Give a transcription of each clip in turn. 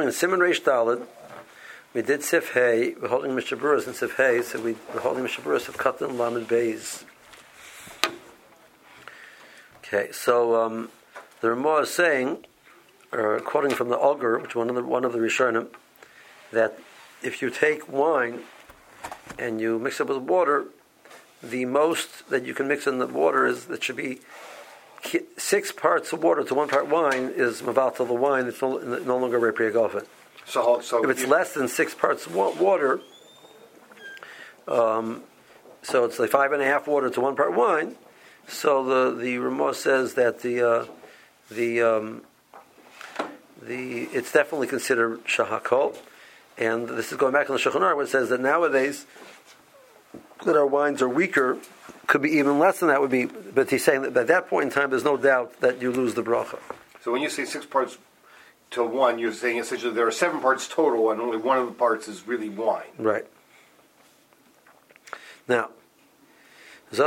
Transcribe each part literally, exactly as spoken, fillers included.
in Simon Reish Daled, we did Sif Hay, we're holding Mishaburas and Sif Hay, so we, we're holding Mishaburas of Katan Lamed Beis. Okay, so um, the Ramah is saying, or quoting from the Ulger, which one of the one of the Rishonim, that if you take wine and you mix it with water, the most that you can mix in the water is that should be six parts of water to one part wine is mavalta the wine. It's no, no longer repriagofen. So, so if it's you, less than six parts of water, um, so it's like five and a half water to one part wine. So the the Ramah says that the uh, the um, the it's definitely considered shahakol, and this is going back on the Shulchan Aruch, where it says that nowadays that our wines are weaker, could be even less than that would be. But he's saying that at that point in time, there's no doubt that you lose the bracha. So when you say six parts to one, you're saying essentially there are seven parts total, and only one of the parts is really wine. Right. Now, if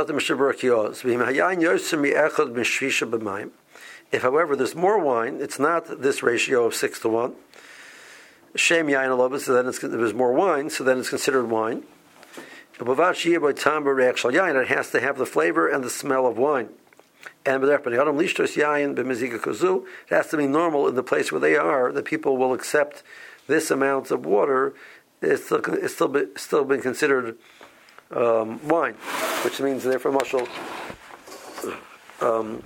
however there's more wine, it's not this ratio of six to one. Shem yain alobah, so then it's, there's more wine, so then it's considered wine. It has to have the flavor and the smell of wine. And it has to be normal in the place where they are, that people will accept this amount of water. It's still, it's still, be, still been considered um, wine, which means therefore mushal. Um,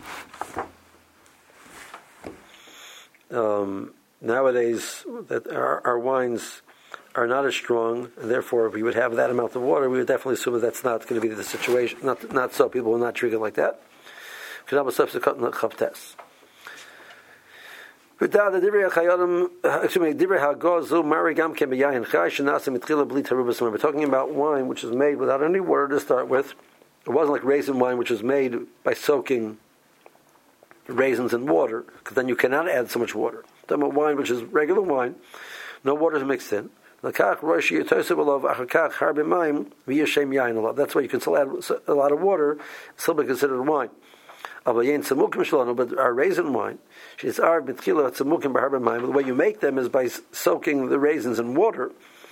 um, nowadays, that our, our wines are not as strong, and therefore, if we would have that amount of water, we would definitely assume that that's not going to be the situation. Not, not so. People will not treat it like that. Remember, talking about wine which is made without any water to start with. It wasn't like raisin wine, which is made by soaking raisins in water, because then you cannot add so much water. Talking about wine which is regular wine, no water is mixed in. That's why you can still add a lot of water, still be considered wine. But our raisin wine, the way you make them is by soaking the raisins in water.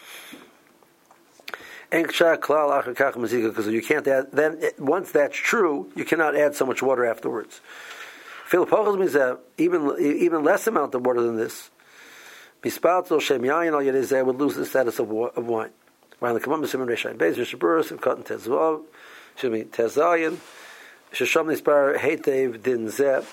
Because you can't add, then once that's true, you cannot add so much water afterwards. Even even less amount of water than this, would lose the status of wine. While the commandment Simon Reishayin Beis Yishaburos of Cotton Tezvav, excuse me, Tezayin, Shesham Nispar Heitev Din Zeh.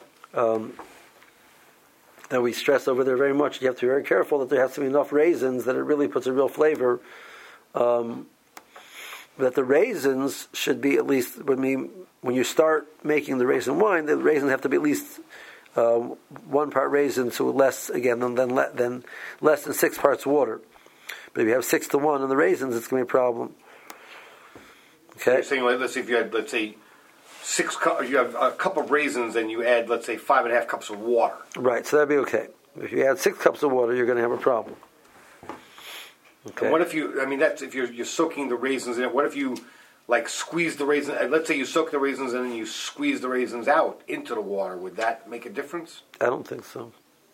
That we stress over there very much. You have to be very careful that there has to be enough raisins that it really puts a real flavor. Um, that the raisins should be at least when we when you start making the raisin wine, the raisins have to be at least uh, one part raisin to less again than than, le- than less than six parts water. But if you have six to one in the raisins, it's going to be a problem. Okay. You're saying, like, let's say if you had, let's say, six cup, you have a cup of raisins, and you add, let's say, five and a half cups of water. Right. So that'd be okay. If you add six cups of water, you're going to have a problem. Okay. And what if you? I mean, that's if you're you're soaking the raisins in it. What if you like squeeze the raisins? Let's say you soak the raisins and then you squeeze the raisins out into the water. Would that make a difference? I don't think so.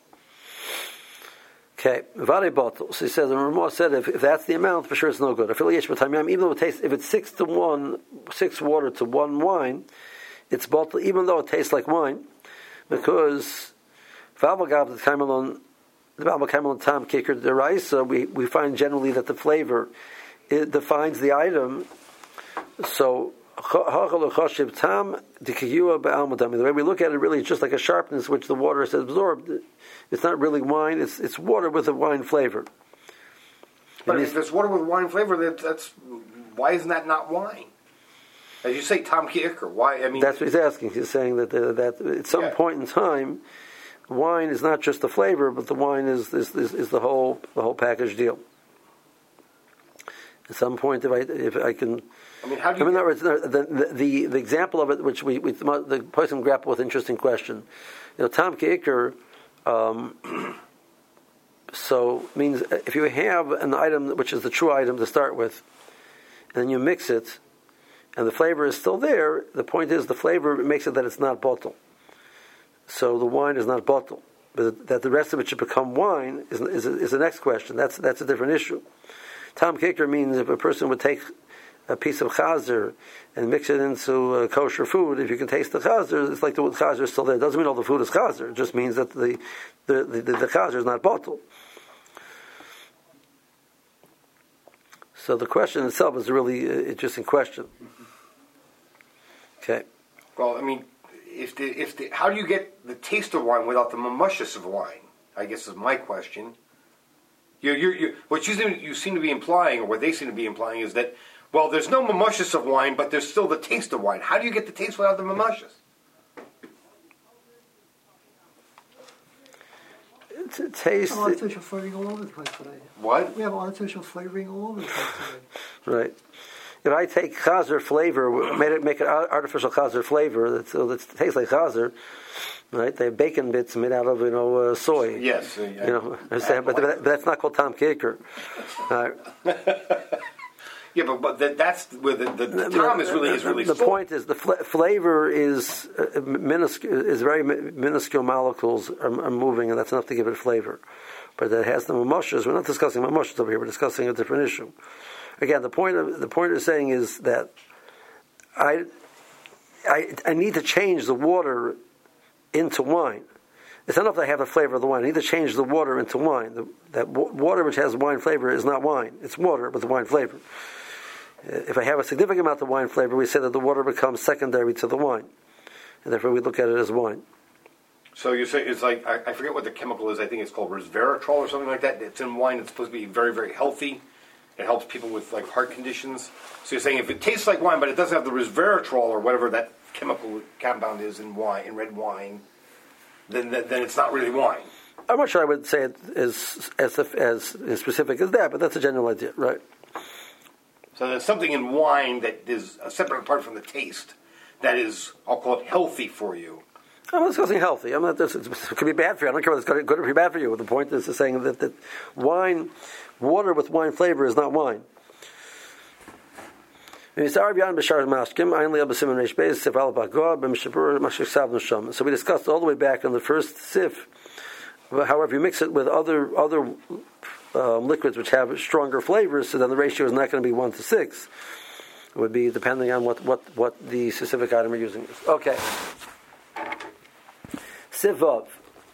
Okay, Vare bottle. So he says, and Ramah said, if, if that's the amount, for sure it's no good. Even though it tastes, if it's six to one, six water to one wine, it's bottle. Even though it tastes like wine, because Valvagav the Kaimelon. The Baba Kamal Tam Kicker Deraisa, we we find generally that the flavor it defines the item. So the way we look at it, really, it's just like a sharpness which the water has absorbed. It's not really wine; it's it's water with a wine flavor. But if there's water with wine flavor, that, that's why isn't that not wine? As you say, Tam Kicker. Why? I mean, that's what he's asking. He's saying that the, that at some yeah. point in time, wine is not just the flavor, but the wine is is, is is the whole the whole package deal. At some point, if I if I can, I mean, how do you? I mean, words, the, the the the example of it, which we, we the person grappled with, interesting question. You know, Tam Kicker, um so means if you have an item which is the true item to start with, and then you mix it, and the flavor is still there. The point is, the flavor makes it that it's not bottle. So the wine is not bottle. but that the rest of it should become wine is is, is the next question. That's that's a different issue. Tam kicker means if a person would take a piece of chazer and mix it into uh, kosher food, if you can taste the chazer, it's like the chazer is still there. It doesn't mean all the food is chazer. It just means that the the the, the, the chazer is not bottled. So the question itself is a really uh, interesting question. Okay. Well, I mean, if the if the how do you get the taste of wine without the mamushus of wine? I guess is my question. You you you what you seem, you seem to be implying, or what they seem to be implying, is that, well, there's no mamushus of wine, but there's still the taste of wine. How do you get the taste without the mamushus? It's a taste. We have artificial flavoring all over the place today. What? We have artificial flavoring all over the place today. Right. If I take chazer flavor, make it make it artificial chazer flavor that that tastes like chazer, right? They have bacon bits made out of you know uh, soy. Yes. Uh, you know, but, but, but that's not called tam kicker. Uh, Yeah, but, but that, that's where the, the, the tom is really is really. The full. point is the fl- flavor is uh, minuscule. Is very mi- minuscule molecules are, are moving, and that's enough to give it flavor. But it has the mamushas. We're not discussing mamushas over here. We're discussing a different issue. Again, the point of the point of saying is that I I I need to change the water into wine. It's not enough that I have the flavor of the wine. I need to change the water into wine. The, that w- water which has wine flavor is not wine. It's water with the wine flavor. If I have a significant amount of wine flavor, we say that the water becomes secondary to the wine, and therefore we look at it as wine. So you say it's like I, I forget what the chemical is. I think it's called resveratrol or something like that. It's in wine. It's supposed to be very very healthy. It helps people with like heart conditions. So you're saying if it tastes like wine, but it doesn't have the resveratrol or whatever that chemical compound is in wine, in red wine, then then, then it's not really wine. I'm not sure I would say it as as as, as specific as that, but that's a general idea, right? So there's something in wine that is uh, separate apart from the taste that is, I'll call it, healthy for you. I'm not discussing healthy. I'm not. This, it could be bad for you. I don't care whether it's good or bad for you. The point is, is saying that, that wine, water with wine flavor is not wine. So we discussed all the way back in the first sif. However, if you mix it with other other um, liquids which have stronger flavors, so then the ratio is not going to be one to six. It would be depending on what, what, what the specific item you're using is. Okay. Sivav.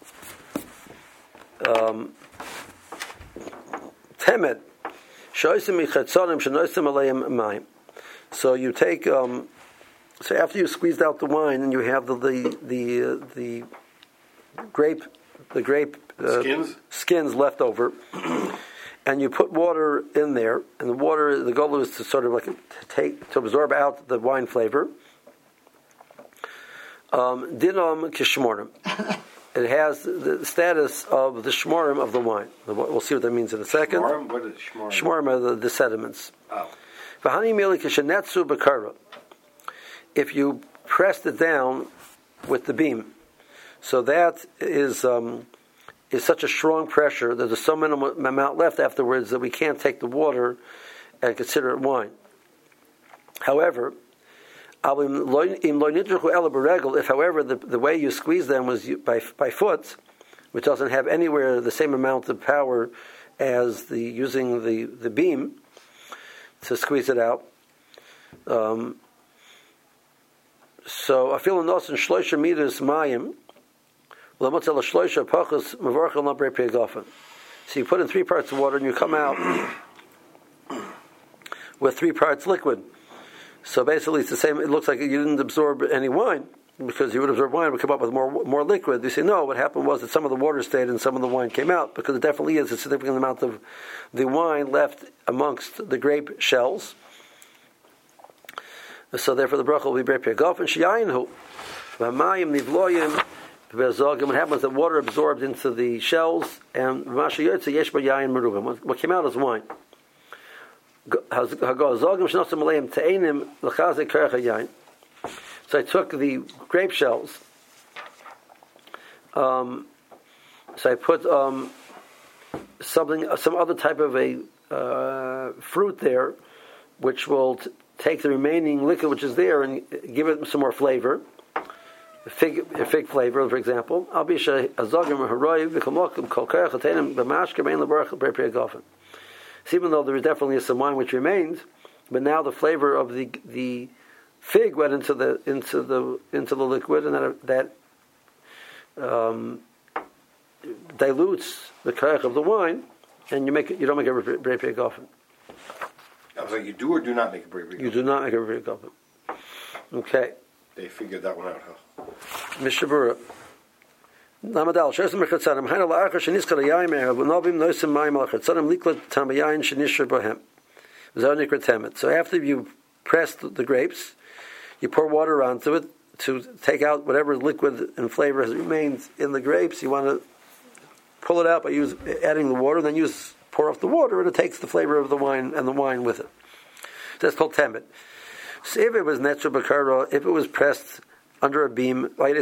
Um, Temed. Shoisim michatzonim shenoisim aleim mayim. So you take, um, so after you squeezed out the wine and you have the the the, uh, the grape, the grape uh, skins skins left over, and you put water in there, and the water, the goal is to sort of like to take to absorb out the wine flavor. Um, Dinam kishmorim. It has the status of the shmorim of the wine. We'll see what that means in a second. Shmorim? What is shmorim? Shmorim are the, the sediments. Oh. If you pressed it down with the beam, so that is um, is such a strong pressure that there's so minimal amount left afterwards that we can't take the water and consider it wine. However, if however the, the way you squeeze them was by by foot, which doesn't have anywhere the same amount of power as the using the, the beam to squeeze it out. Um, so I feel in those shloisha meters mayim. So you put in three parts of water and you come out with three parts liquid. So basically, it's the same. It looks like you didn't absorb any wine because you would absorb wine, would come up with more more liquid. You say no. What happened was that some of the water stayed and some of the wine came out because it definitely is a significant amount of the wine left amongst the grape shells. So therefore, the bracha will be grape yagaf and sheyayinhu v'hamayim nivloyim v'zogim. What happened was that water absorbed into the shells and v'masha yotze yesh b'yayin merugim. What came out is wine. So I took the grape shells. Um, so I put um, something, some other type of a uh, fruit there, which will t- take the remaining liquid which is there and give it some more flavor. fig, fig flavor, for example. I'll be azogim haroy v'kamokim kol kerach atenim b'mashke bein lebarach b'rei gofen. So even though there is definitely some wine which remains, but now the flavor of the the fig went into the into the into the liquid, and that that um, dilutes the kerach of the wine, and you make it, you don't make a b'rei gofen. I was like, you do or do not make a b'rei gofen? You do not make a b'rei gofen. Okay. They figured that one out, huh? Mishabura. Namadal, Shesam Chatzanim, Haina La'achar Sheniskar Yaimeh, Novim Nosim Maim Al Chatzanim, Liklat Tamayain Shenishar Bohem. Zonik Retemet. So after you press the grapes, you pour water onto it to take out whatever liquid and flavor has remained in the grapes. You want to pull it out by use, adding the water, then use pour off the water, and it takes the flavor of the wine and the wine with it. That's called temet. So if it was netra bakara, if it was pressed under a beam, so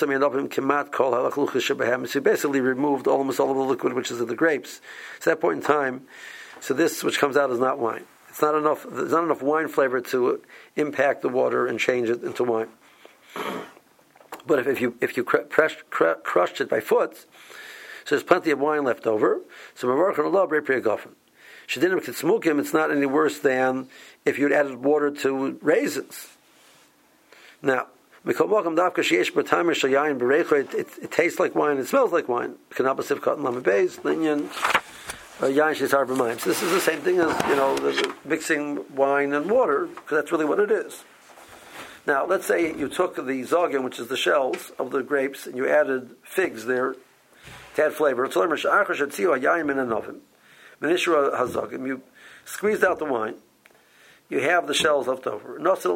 you basically removed almost all of the liquid which is in the grapes. So at that point in time, so this which comes out is not wine. It's not enough. There's not enough wine flavor to impact the water and change it into wine. But if, if you if you crush, crushed it by foot, so there's plenty of wine left over. So it's not any worse than if you'd added water to raisins. Now, it, it, it tastes like wine, it smells like wine. So this is the same thing as, you know, the, mixing wine and water, because that's really what it is. Now, let's say you took the zogin, which is the shells of the grapes, and you added figs there to add flavor. You squeezed out the wine. You have the shells left over.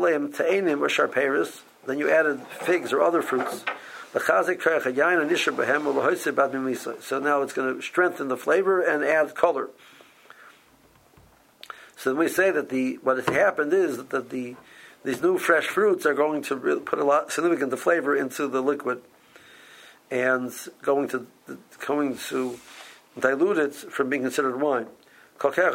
Then you added figs or other fruits. So now it's going to strengthen the flavor and add color. So then we say that the what has happened is that the these new fresh fruits are going to really put a lot significant flavor into the liquid, and going to going to dilute it from being considered wine. They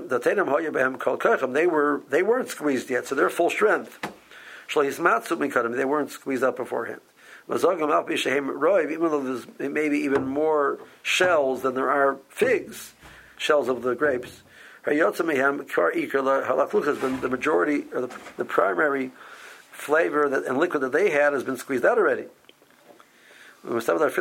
were they weren't squeezed yet, so they're full strength. They weren't squeezed out beforehand. Even though there's maybe even more shells than there are figs, shells of the grapes, the majority or the, the primary flavor that, and liquid that they had has been squeezed out already. So, uh,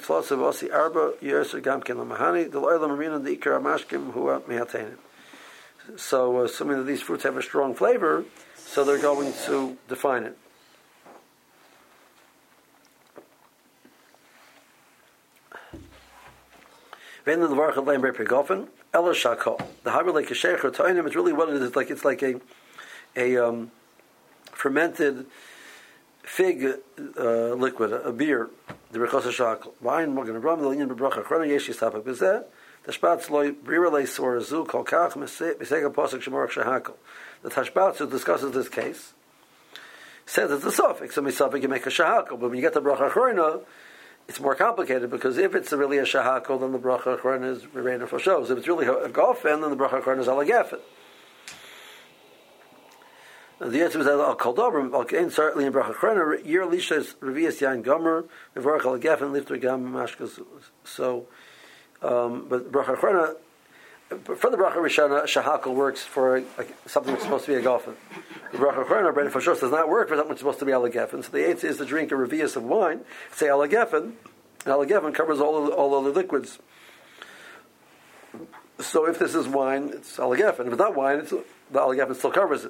assuming that these fruits have a strong flavor, so they're going to define it. The Haber is really what it is. It's like it's like a a um, fermented fig uh, liquid, a, a beer. The Rechos Shakel wine. We're going to run the Linyan Bebracha Chrona Yeshi Stafak Bezeh. The Tashbatz Loi Brirelei Sor Zu Kol Kach Misega Posek Shemorach Shahakel. The Tashbatz who discusses this case says it's a suffix. So misafik you make a shahakel, but when you get the Bracha Chrona, it's more complicated, because if it's really a shahakel, then the Bracha Chrona is Reina for shows. If it's really a gofen, then the Bracha Chrona is alagafen. The answer is that al kaldobrim al kain certainly in Bracha Chrona year lishas revias yain gomer mevarach alagafen lifter gam mashkas. So, um, but Bracha Chrona for the Bracha Rishana shahakel works for a, a, something that's supposed to be a gofen. The Bracha Chrona Reina for shows does not work for something that's supposed to be alagafen. So the answer is to drink a revias of wine. Say alagafen. Alagafen covers all of the, all of the liquids. So if this is wine, it's alagafen. If it's not wine, it's, the alagafen still covers it.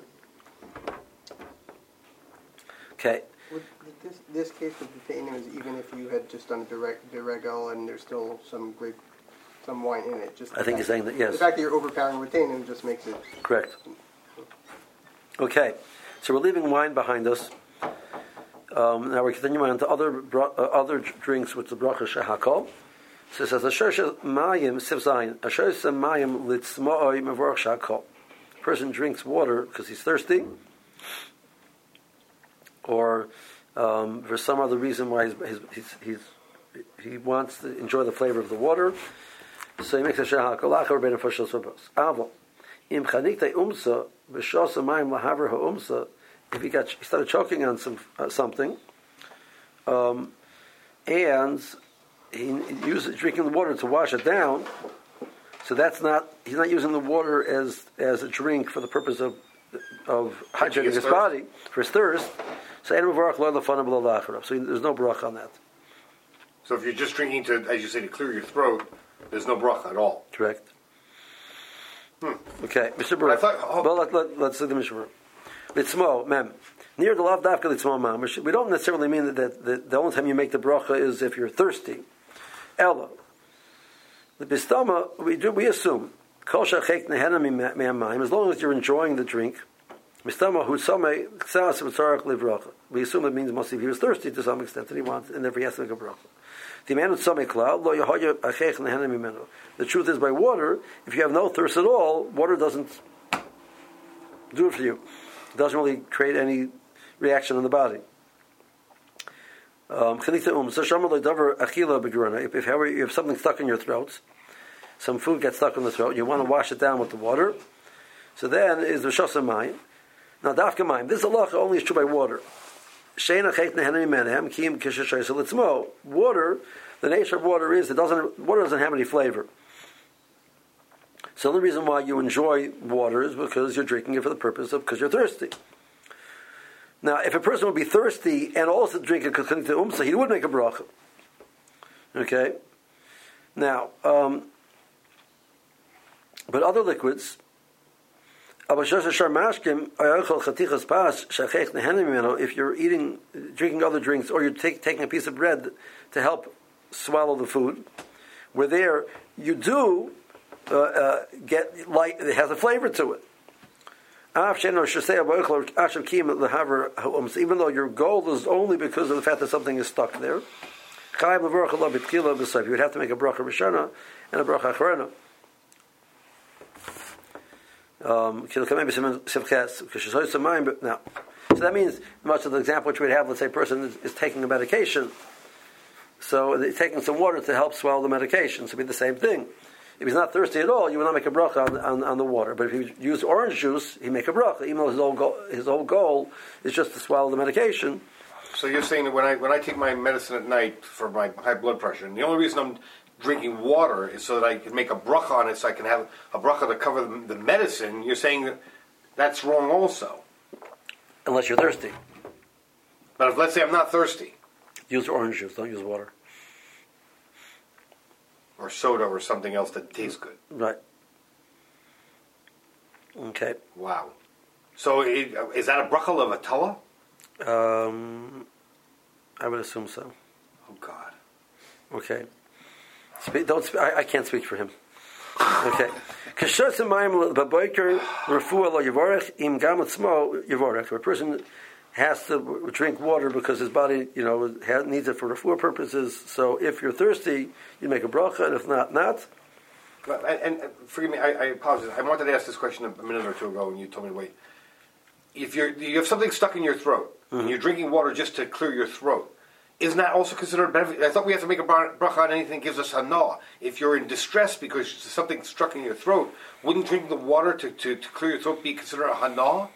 Okay. Would this this case with the Tainim is even if you had just done a direct deregel and there's still some grape, some wine in it. Just I think fact, you're saying that yes. The fact that you're overpowering with Tainim just makes it correct. Okay, so we're leaving wine behind us. Um, now we're continuing on to other bro- uh, other drinks with the bracha shehakol. So it says asher mayim sivzayin asher mayim litzma'oi mevorach shehakol. A person drinks water because he's thirsty, or um, for some other reason why he's, he's, he's, he's, he wants to enjoy the flavor of the water, so he makes a shehakol. Lachar ben afashos v'bos. Avo im chanikta umsa v'shos mayim lahaver ha'umsa. If he got he started choking on some uh, something, um, and he uses drinking the water to wash it down. So that's not he's not using the water as as a drink for the purpose of of hydrating his, his body for his thirst. So so there's no bracha on that. So if you're just drinking to, as you say, to clear your throat, there's no bracha at all. Correct. Hmm. Okay, Mister Baruch. Oh. Well, let, let, let's see the Mister Baruch. Litzmo, mem. Near the lav dafka litzmo mamish. We don't necessarily mean that, that, that the only time you make the bracha is if you're thirsty. Ella. The bistama, we do we assume kol shachek nehena me'amayim, as long as you're enjoying the drink. Bistama hu samei ksas v'tzarach livracha. We assume it means mostly if he was thirsty to some extent and he wants, and therefore he has to make a bracha. The man samei klal lo yahoya achech nehena mimeno. The truth is, by water, if you have no thirst at all, water doesn't do it for you. It doesn't really create any reaction in the body. Um, if, if however you have something stuck in your throat, some food gets stuck in the throat, you want to wash it down with the water, so then is the shasa mayim. Now dafka mayim, this halacha only is true by water. Water, the nature of water is it doesn't water doesn't have any flavor. So the reason why you enjoy water is because you're drinking it for the purpose of because you're thirsty. Now, if a person would be thirsty and also drink it according to umsa, he would make a bracha. Okay? Now, um, but other liquids, if you're eating, drinking other drinks, or you're take, taking a piece of bread to help swallow the food, where there you do uh, uh, get light, it has a flavor to it. Even though your goal is only because of the fact that something is stuck there, you would have to make a bracha rishana and a bracha acharona. Um, now, so that means much of the example which we'd have, let's say a person is, is taking a medication, so they're taking some water to help swallow the medication, so it'd be the same thing. If he's not thirsty at all, you will not make a bracha on, on, on the water. But if you use orange juice, he make a bracha, even though his whole goal, his whole goal is just to swallow the medication. So you're saying that when I when I take my medicine at night for my high blood pressure, and the only reason I'm drinking water is so that I can make a bracha on it, so I can have a bracha to cover the, the medicine. You're saying that that's wrong also. Unless you're thirsty. But if, let's say I'm not thirsty. Use orange juice, don't use water. Or soda or something else that tastes good. Right. Okay. Wow. So it, is that a bracha levatala? Um, I would assume so. Oh God. Okay. Speak, don't. Speak, I, I can't speak for him. Okay. A person has to drink water because his body, you know, has, needs it for refuah purposes. So if you're thirsty, you make a bracha, and if not, not. But, and, and forgive me, I, I apologize. I wanted to ask this question a minute or two ago, and you told me to wait. If you're you have something stuck in your throat, mm-hmm. and you're drinking water just to clear your throat, isn't that also considered a benefit? I thought we have to make a bracha on anything that gives us hana. If you're in distress because something struck in your throat, wouldn't drinking the water to, to, to clear your throat be considered a hana?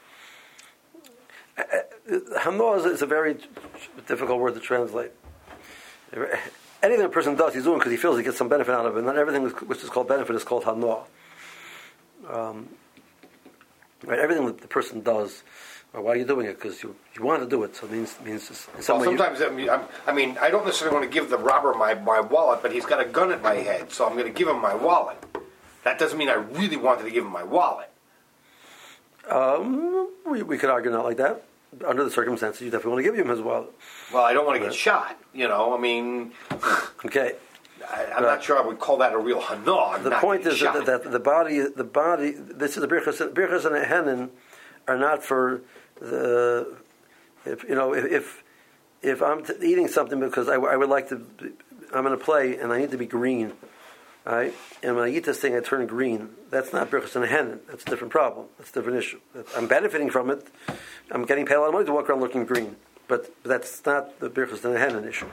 Hana is, is a very difficult word to translate. Anything a person does, he's doing because he feels he gets some benefit out of it. Not everything which is called benefit is called hana. Um, right? Everything that the person does, well, why are you doing it? Because you, you want to do it. So it means means in some well, way. Sometimes you, I, mean, I mean, I don't necessarily want to give the robber my, my wallet, but he's got a gun at my head, so I'm going to give him my wallet. That doesn't mean I really wanted to give him my wallet. Um, we, we could argue not like that. Under the circumstances, you definitely want to give him his wallet. Well, I don't want to get shot. You know, I mean. Okay. I, I'm right. not sure I would call that a real hana. The point is that, that the body, the body. This is the birchas. Birchas and henin are not for the. If you know, if if, if I'm t- eating something because I, I would like to, I'm going to play and I need to be green. Right? And when I eat this thing, I turn green. That's not birchas and henin. That's a different problem. That's a different issue. I'm benefiting from it. I'm getting paid a lot of money to walk around looking green. But that's not the birchas and henin issue.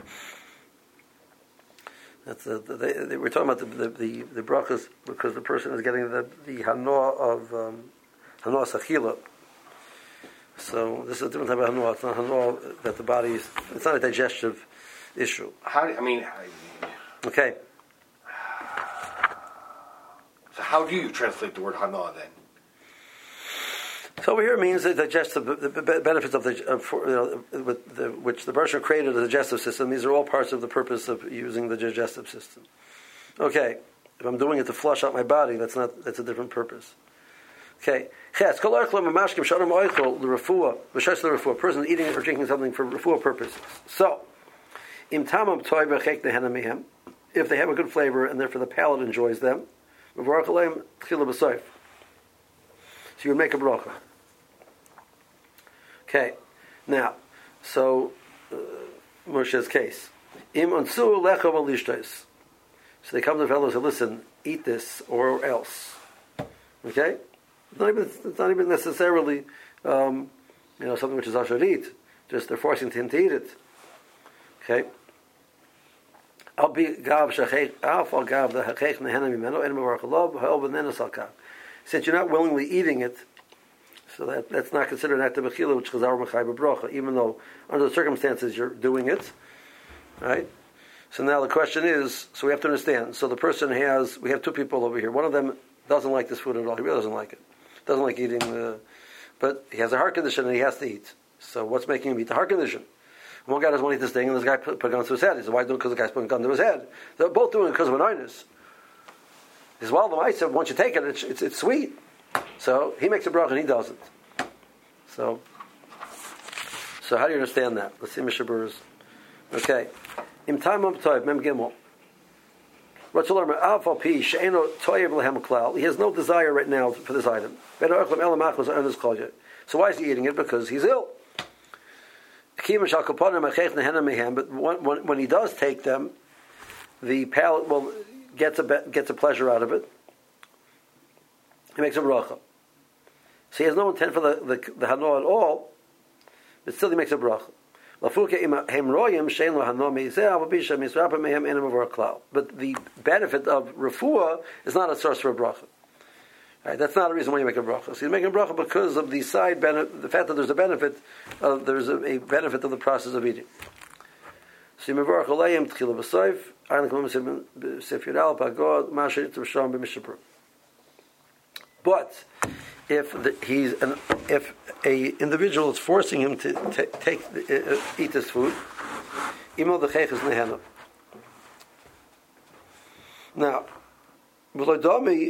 That's a, they, they, we're talking about the the, the, the brachas because the person is getting the the hana of um, hana sachila. So this is a different type of hanua. It's not hanua that the body is. It's not a digestive issue. How do, I mean, Okay. so how do you translate the word hana then? So over here means the digestive the benefits of the of, you know, with the, which the Bershon created a digestive system. These are all parts of the purpose of using the digestive system. Okay, if I'm doing it to flush out my body, that's not that's a different purpose. Okay, ches kol oichlem mashkim shalom oichol the refuah v'shas the refuah person eating or drinking something for refuah purposes. So im tamam toy v'chek nehena mihem if they have a good flavor and therefore the palate enjoys them. V'varach aleim tchila b'soif. So you would make a bracha. Okay, now, so uh, Moshe's case. Im ansu lechav alishtos. So they come to the fellow and say, "Listen, eat this or else." Okay, it's not even, it's not even necessarily, um, you know, something which is asher eat. Just they're forcing him to eat it. Okay. I'll be gav shachech alpha gav the hachech nehena mimeno en mevarchalov ha'el v'nena salka. Since you're not willingly eating it. So that, that's not considered an act of mechila, which is chazar mechai b'bracha, even though under the circumstances you're doing it, right? So now the question is, so we have to understand. So the person has, we have two people over here. One of them doesn't like this food at all. He really doesn't like it. Doesn't like eating the, but he has a heart condition and he has to eat. So what's making him eat the heart condition? One guy doesn't want to eat this thing, and this guy put, put a gun to his head. He said, "Why do it?" Because the guy's putting a gun to his head. They're both doing it because of an onus. He says, "Well, the mice said once you take it, it's, it's, it's sweet." So he makes a bracha and he doesn't. So, so how do you understand that? Let's see Mishaburs. Okay. Im tamam toiv mem gimel. He has no desire right now for this item. So why is he eating it? Because he's ill. But when, when, when he does take them, the palate will gets a gets a pleasure out of it. He makes a bracha. So he has no intent for the the, the hano at all, but still he makes a bracha. But the benefit of refuah is not a source for a bracha. Right? That's not a reason why you make a bracha. So you're making a bracha because of the side benefit, the fact that there's a benefit, of, there's a, a benefit of the process of eating. So you mevarach aleim tchila b'soif, ayin l'kamim b'sif yudal pagod ma'asher t'v'sham b'mishabur. But if the, he's an, if a individual is forcing him to t- take uh, eat this food, imol the chaych is nehena. Now, we'll see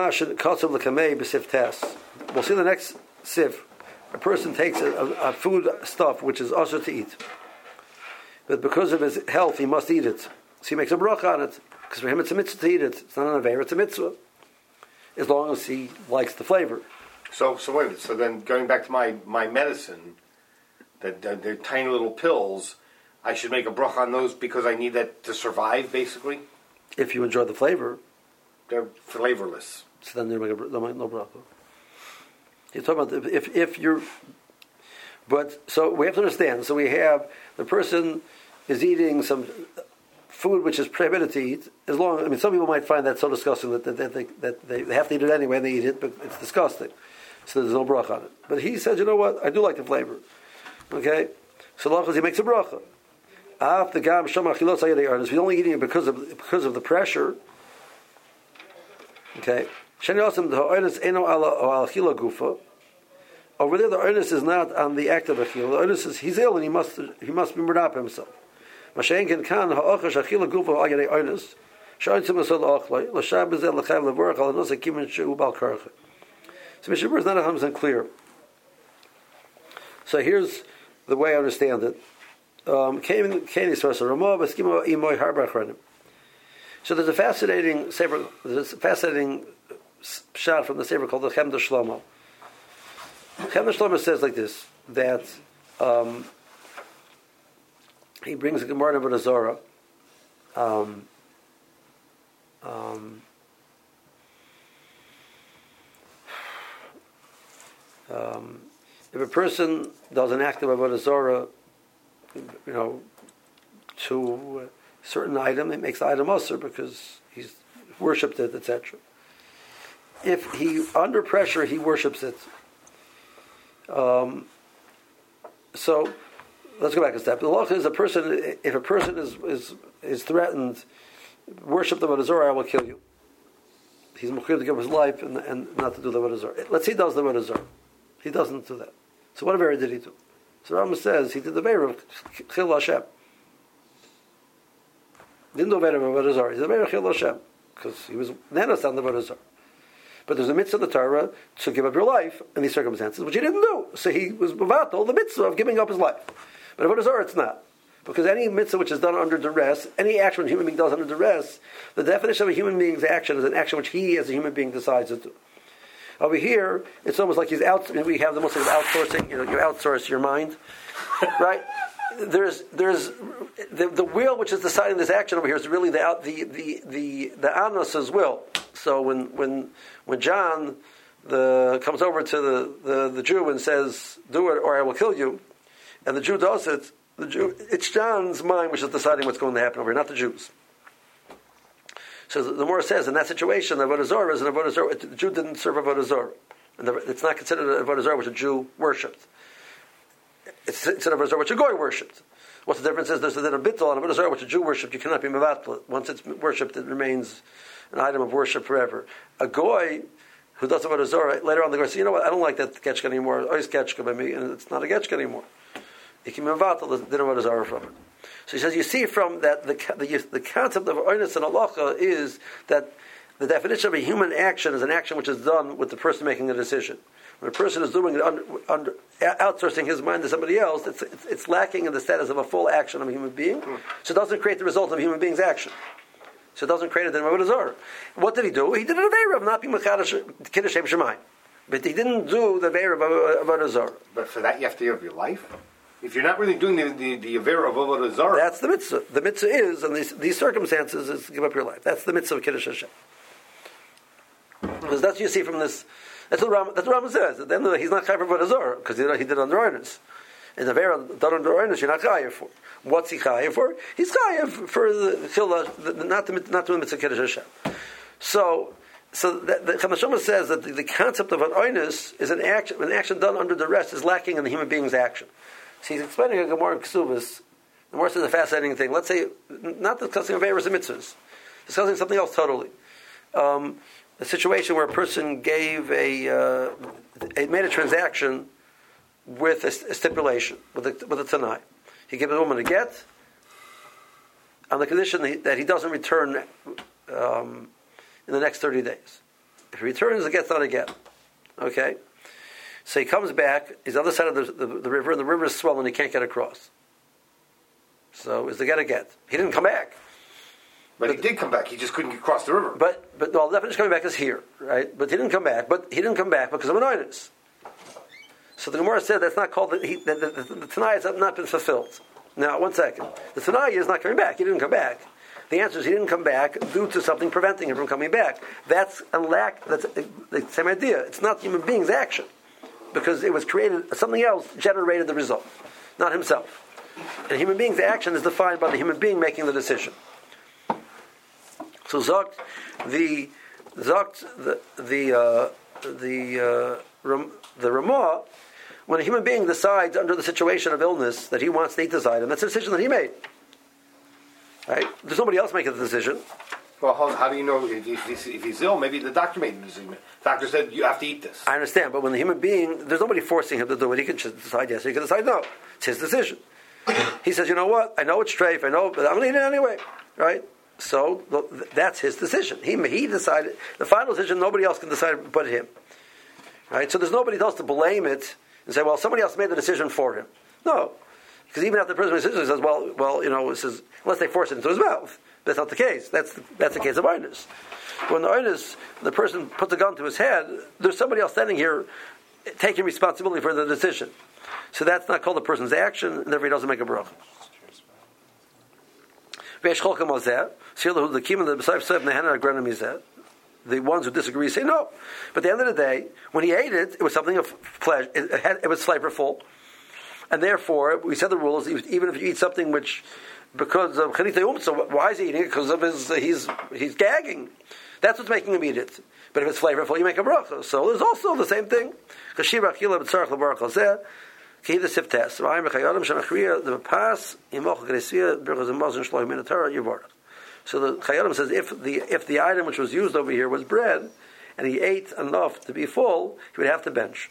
the next sif. A person takes a, a, a food stuff which is also to eat, but because of his health, he must eat it. So he makes a bracha on it because for him it's a mitzvah to eat it. It's not an aveira; it's a mitzvah, as long as he likes the flavor. So, so wait a minute. So then, going back to my, my medicine, that the, the tiny little pills, I should make a bracha on those because I need that to survive, basically. If you enjoy the flavor. They're flavorless. So then they make a, they make no bracha. You're talking about if if you're, but so we have to understand. So we have the person is eating some food which is prohibited to eat. As long, I mean, some people might find that so disgusting that that, that, they, that they, they have to eat it anyway and they eat it, but it's disgusting. So there's no bracha on it. But he said, you know what? I do like the flavor. Okay, so long as he makes a bracha. After gam shama chilot sayedei arnis, he's only eating it because of because of the pressure. Okay. Over there, the onus is not on the act of achila. The onus is he's ill and he must he must be murad himself. Mashenken kan ha'achash achila gufa agedei onus. Shoytzim asol achloi l'sham bezel l'chav levorach al anos akimin shu bal karcha. So Mishabur is not one hundred percent clear. So here's the way I understand it. Um, So there's a fascinating sefer, there's a fascinating shot from the sefer called the Chemda Shlomo. Chemda Shlomo says like this, that um, he brings a Gemara of Azora. Um, um, um, if a person does an act of Avodah Zarah, you know, to a certain item, it makes the item usher because he's worshipped it, et cetera. If he, under pressure, he worships it, um, So let's go back a step. The law is a person. If a person is is is threatened, worship the Avodah Zarah, I will kill you. He's mukhiv to give his life and, and not to do the Avodah Zarah. Let's say he does the Avodah Zarah. He doesn't do that. So what Avera did he do? So Rambam says he did the Avera of Chil Hashem. Didn't do Avera of Avodah Zarah. He did the Avera of Chil Hashem because he was nanos on the Avodah Zarah. But there's a mitzvah of the Torah to give up your life in these circumstances, which he didn't do. So he was mevatel the mitzvah of giving up his life. But Avodah Zarah, it's not. Because any mitzvah which is done under duress, any action which a human being does under duress, the definition of a human being's action is an action which he as a human being decides to do. Over here, it's almost like he's out. We have the Muslim of outsourcing. You know, you outsource your mind, right? There's, there's the, the will which is deciding this action over here is really the out, the the the the Anos's will. So when when when John the comes over to the, the, the Jew and says, "Do it, or I will kill you," and the Jew does it, the Jew it's John's mind which is deciding what's going to happen over here, not the Jews. So the, the Gemara says in that situation, the Avodah Zarah is an Avodah Zarah. The Jew didn't serve Avodah Zarah, and the, it's not considered an Avodah Zarah which a Jew worshipped. It's, it's an Avodah Zarah which a Goy worshipped. What the difference is? There's a little bittul on Avodah Zarah which a Jew worshipped. You cannot be mevatl. Once it's worshipped, it remains an item of worship forever. A Goy who does Avodah Zarah later on, the Goy says, "You know what? I don't like that getchka anymore. Always getchka by me, and it's not a getchka anymore." He can mevatl the Avodah Zarah from it. So he says, you see from that the the, the concept of oinus and halacha is that the definition of a human action is an action which is done with the person making the decision. When a person is doing it under, under outsourcing his mind to somebody else, it's, it's, it's lacking in the status of a full action of a human being. So it doesn't create the result of a human being's action. So it doesn't create it in Avodah Zarah. What did he do? He did an Avera of not being Mechadash Kiddush Shem Shemayim. But he didn't do the Avera of Avodah Zarah. But for that you have to give up your life? If you're not really doing the the, the Avera of Avodah Zarah, that's the mitzvah. The mitzvah is, in these, these circumstances, is to give up your life. That's the mitzvah of Kiddush Hashem. Because that's what you see from this. That's what Rambam, that's what Rambam says. At the end of the day, he's not chayav for Avodah Zarah because he, he did it under oinus. In the Avera done under oinus, you're not chayav for. What's he chayav for? He's chayav for the chillah, not to not to the mitzvah Kiddush Hashem. So. So the, the Chamashoma says that the, the concept of an oinus is an action, an action done under duress is lacking in the human being's action. So he's explaining a Gemara in Ksubas. The Gemara says a fascinating thing. Let's say, not discussing Averas and mitzvahs, discussing something else totally. Um, a situation where a person gave a, uh, a made a transaction with a, a stipulation, with a, with a tanai. He gave a woman a get on the condition that he, that he doesn't return um, in the next thirty days. If he returns, the get's not a get. Okay? So he comes back, he's on the other side of the, the, the river, and the river is swollen, he can't get across. So is the get a get? He didn't come back. But, but he did come back, he just couldn't get across the river. But, but well, the definition of coming back is here, right? But he didn't come back, but he didn't come back because of an oinus. So the Gemara said that's not called, the, he, the, the, the, the Tanai has not been fulfilled. Now, one second. The Tanai is not coming back, he didn't come back. The answer is he didn't come back due to something preventing him from coming back. That's a lack, that's a, the same idea. It's not human being's action. Because it was created, something else generated the result, not himself. And human being's action is defined by the human being making the decision. So Zogt, the Zogt, the the uh, the uh, Ram, the Ramah, when a human being decides under the situation of illness that he wants to eat this item, that's a decision that he made. Right? There's nobody else making the decision. Well, how, how do you know if he's, if he's ill? Maybe the doctor made the decision. The doctor said, you have to eat this. I understand, but when the human being, there's nobody forcing him to do it. He can just decide yes, or he can decide no. It's his decision. He says, you know what? I know it's strafe, I know, but I'm going to eat it anyway. Right? So, that's his decision. He he decided. The final decision, nobody else can decide but him. Right? So there's nobody else to blame it and say, well, somebody else made the decision for him. No. Because even after the person makes the decision, he says, well, well, you know, it says, unless they force it into his mouth. That's not the case. That's the, that's the case of oinus. When the oinus, the person puts a gun to his head, there's somebody else standing here taking responsibility for the decision. So that's not called a person's action, and therefore he doesn't make a bracha. The ones who disagree say no. But at the end of the day, when he ate it, it was something of pleasure. It, had, it was flavorful. And therefore, we said the rule is even if you eat something which, because of Chanita Umtza, why is he eating it? Because of his, he's he's gagging. That's what's making him eat it. But if it's flavorful, you make a bracha. So there's also the same thing. Key the sif test. The pass So the Chayyim says if the if the item which was used over here was bread, and he ate enough to be full, he would have to bench.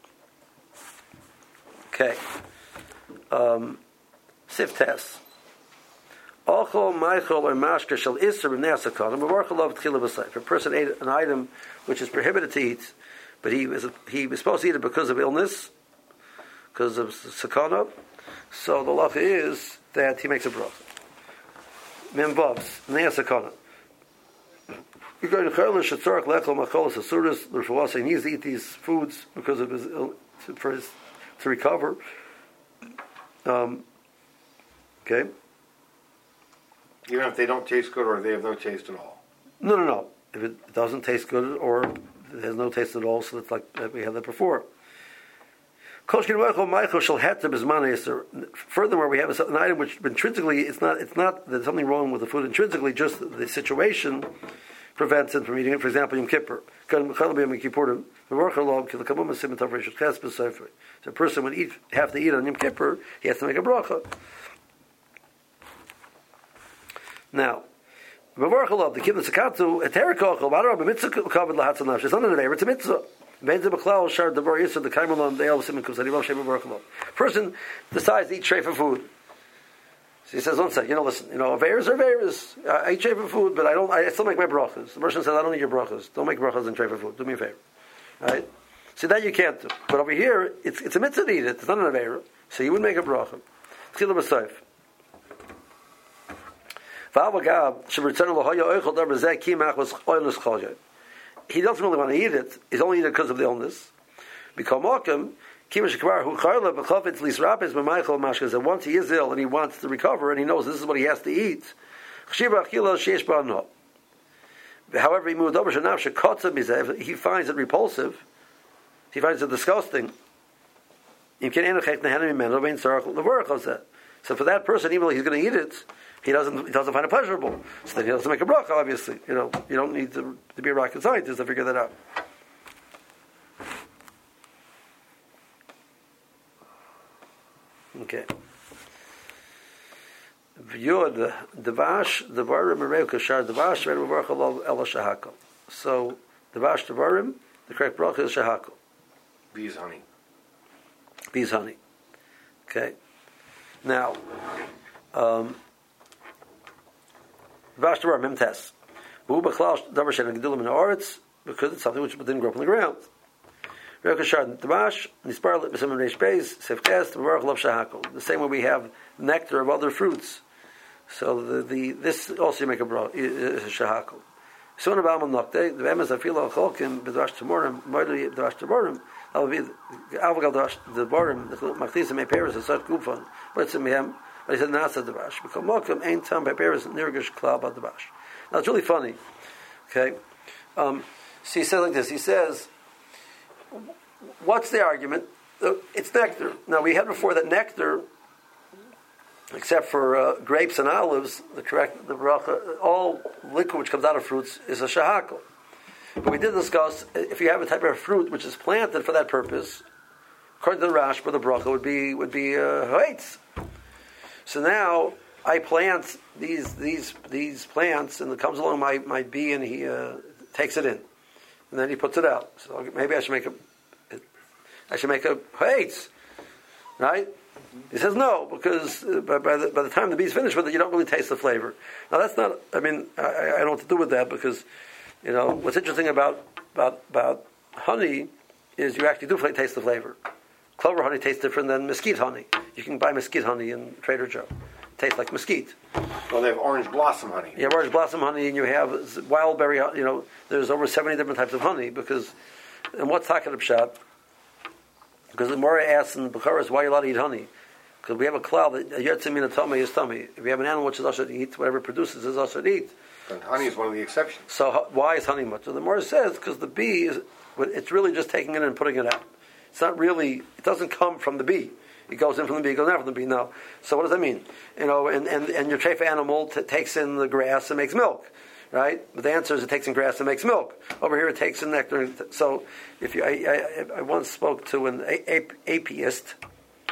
Okay. Um, sif test. If a person ate an item which is prohibited to eat, but he was he was supposed to eat it because of illness, because of sakana, so the law is that he makes a bracha. Membabs, nea sakana. He needs to eat these foods because of his for his to recover. Um, okay. Even if they don't taste good or they have no taste at all? No, no, no. If it doesn't taste good or it has no taste at all, so it's like we had that before. Furthermore, we have an item which intrinsically, it's not, it's not that there's something wrong with the food intrinsically, just the situation prevents it from eating it. For example, Yom Kippur. So a person would eat, have to eat on Yom Kippur, he has to make a bracha. Now, the kibbutz sakatu eterikochel. I don't know. Mitzvah covered lahatz. It's not an aveir. It's a mitzvah. Person decides to eat tray for food. So he says, "Don't say. You know, listen. You know, aveirs are aveirs. I eat tray for food, but I don't. I still make my brachas." The person says, "I don't need your brachas. Don't make brachas and tray for food. Do me a favor." Right? See that you can't do. But over here, it's it's a mitzvah to eat it. It's not an aveir. So you would make a bracha. Tchila b'soif. He doesn't really want to eat it. He's only eating it because of the illness. Because once he is ill and he wants to recover and he knows this is what he has to eat. However, he finds it repulsive. He finds it disgusting. So for that person, even though he's going to eat it, he doesn't he doesn't find it pleasurable. So then he doesn't make a bracha, obviously. You know, you don't need to, to be a rocket scientist to figure that out. Okay. Yod devash devarim mereu kashar devash red mevarchalav el shahakol. So devash devarim, the correct bracha is shahakol. Bees honey. Bees honey. Okay. Now, um, devash devarim mimtes. Bu b'chlal davar shen gedulim in oretz because it's something which didn't grow up on the ground. The same way we have nectar of other fruits. So the, the this also you make a bracha is a shahakol. So in about nokte, the emes afilo cholkim b'drash tamorim, moedli b'drash tamorim. That will be avogal drash the borim the machlis and meperes is such gufan. But it's in him. But he said nasa devash because mokum ain't tam meperes nirgish klab devash. Now it's really funny. Okay, um, so he says like this. He says, what's the argument? It's nectar. Now we had before that nectar, except for uh, grapes and olives, the correct the bracha, all liquid which comes out of fruits is a shahakol. But we did discuss if you have a type of fruit which is planted for that purpose, according to the Rashba, the bracha would be would be haitz. Uh, so now I plant these these these plants, and it comes along my, my bee, and he uh, takes it in, and then he puts it out. So maybe I should make a I should make a haitz, right? He says no, because uh, by, by, the, by the time the bee's finished with it, you don't really taste the flavor. Now that's not. I mean, I, I don't know what to do with that because, you know, what's interesting about about about honey is you actually do taste the flavor. Clover honey tastes different than mesquite honey. You can buy mesquite honey in Trader Joe. It tastes like mesquite. Well, they have orange blossom honey. You have orange blossom honey, and you have wild berry. You know, there's over seventy different types of honey because. And what's Takat Pshat? Because the Mora asks in Bukhara, why are you allowed to eat honey? Because we have a cloud that Yetzim tummy is tummy. If you have an animal which is also to eat, whatever it produces is also to eat. And honey is one of the exceptions. So why is honey much? So the Mora says because the bee is, it's really just taking it in and putting it out. It's not really. It doesn't come from the bee. It goes in from the bee. It goes out from the bee. No. So what does that mean? You know, and and, and your treifa animal t- takes in the grass and makes milk. Right, but the answer is it takes in grass and makes milk. Over here, it takes in nectar. So, if you, I, I, I once spoke to an a- a- apiist,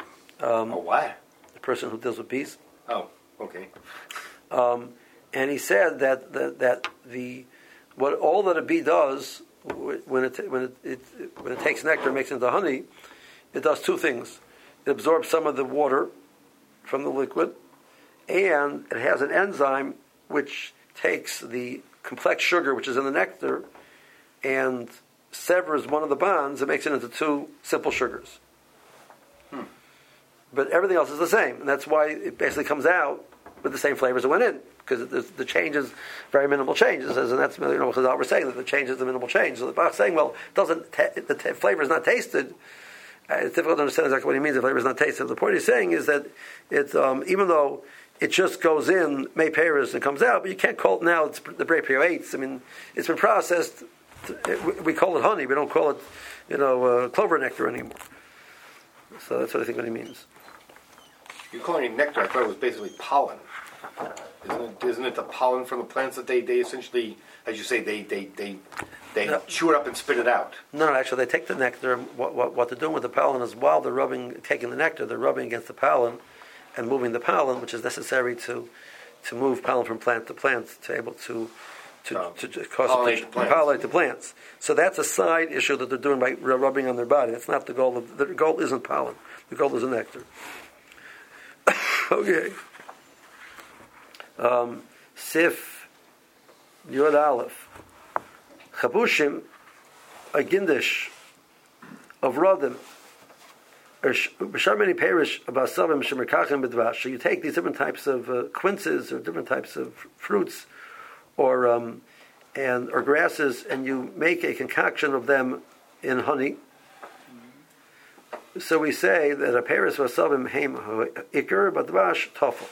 Um, oh, what? The person who deals with bees. Oh, okay. Um, and he said that, that that the what all that a bee does when it when it, it when it takes nectar and makes it into honey, it does two things. It absorbs some of the water from the liquid, and it has an enzyme which takes the complex sugar which is in the nectar and severs one of the bonds and makes it into two simple sugars. Hmm. But everything else is the same, and that's why it basically comes out with the same flavors that went in, because the changes, very minimal changes, and that's, you know, Chazal we're saying that the change is the minimal change. So the Bach saying, well, doesn't ta- the t- flavor is not tasted. Uh, it's difficult to understand exactly what he means. The flavor is not tasted. The point he's saying is that it, um, even though it just goes in May Paris and comes out, but you can't call it now. It's the Bray Prio eights. I mean, it's been processed. It, we call it honey. We don't call it, you know, uh, clover nectar anymore. So that's what I think what he means. You're calling it nectar. I thought it was basically pollen. Isn't it, isn't it the pollen from the plants that they, they essentially, as you say, they they they, they no. chew it up and spit it out? No, no, actually, they take the nectar. And what, what what they're doing with the pollen is while they're rubbing, taking the nectar, they're rubbing against the pollen and moving the pollen, which is necessary to to move pollen from plant to plant to able to to, oh. to, to cause pollinate, it to, the plants. pollinate the plants. So that's a side issue that they're doing by rubbing on their body. That's not the goal. Of, the goal isn't pollen. The goal is the nectar. Okay. Um, Sif Yod Aleph Chabushim, a gindish of Rodim, B'shar Perish Abasavim Shemerkachim B'dvash. So you take these different types of uh, quinces or different types of fruits, or um, and or grasses, and you make a concoction of them in honey. So we say that a Paris Vasavim Heim Iker B'dvash Tafel.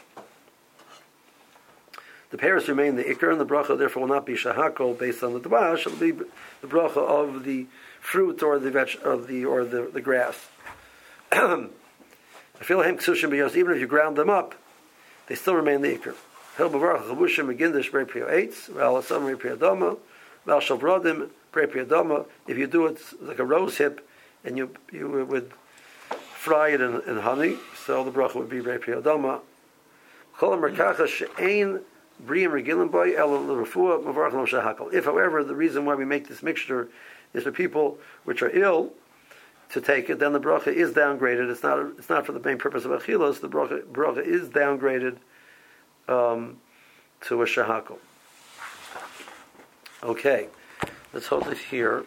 The Paris remain the Iker, and the bracha therefore will not be shahakol based on the dvash. It'll be the bracha of the fruit or the veg of the or the, the grass. I feel him ksushim biyos. Even if you ground them up, they still remain the Iker. Hel b'bracha chavushim megindish brei prio eitz v'alasam brei prio dama v'al shavrodim brei prio dama. If you do it like a rose hip, and you you would fry it in, in honey, so the bracha would be brei prio dama. Kol merkacha she'ein. If, however, the reason why we make this mixture is for people which are ill to take it, then the bracha is downgraded. It's not. It's not for the main purpose of achilos. The bracha, bracha is downgraded um, to a shahakol. Okay, let's hold it here.